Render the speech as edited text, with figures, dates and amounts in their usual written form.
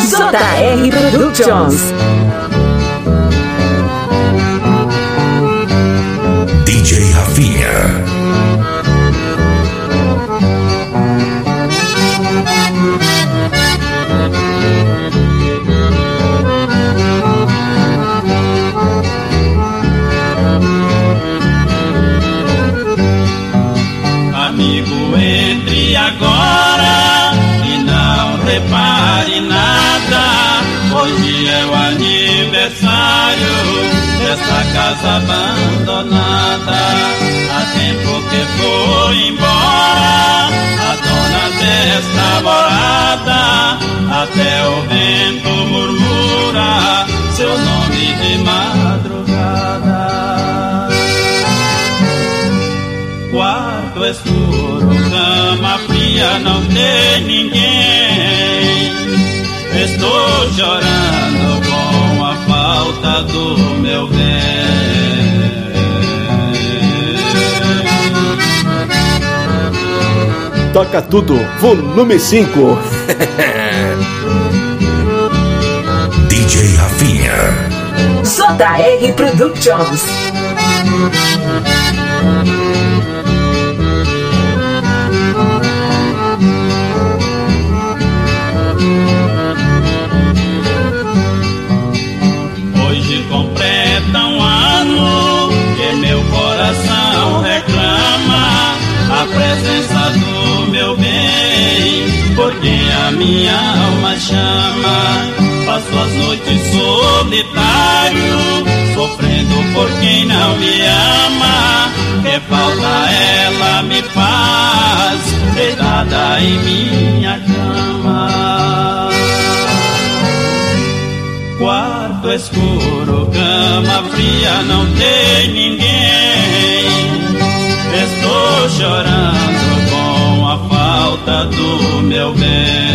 JR Productions. DJ Rafinha. Amigo, entre agora e não repare nada. Hoje é o aniversário desta casa abandonada. Há tempo que foi embora a dona desta morada. Até o vento murmura seu nome de madrugada. Quarto escuro, cama fria, não tem ninguém. Estou chorando com a falta do meu bem. Toca tudo, volume 5. DJ Rafinha. JR Productions. Hoje completa um ano que meu coração reclama a presença do meu bem, porque a minha alma chama. Passo as noites solitário, sofrendo por quem não me ama. Que falta ela me faz, deitada em minha cama. Quarto escuro, cama fria, não tem ninguém. Estou chorando com a falta do meu bem.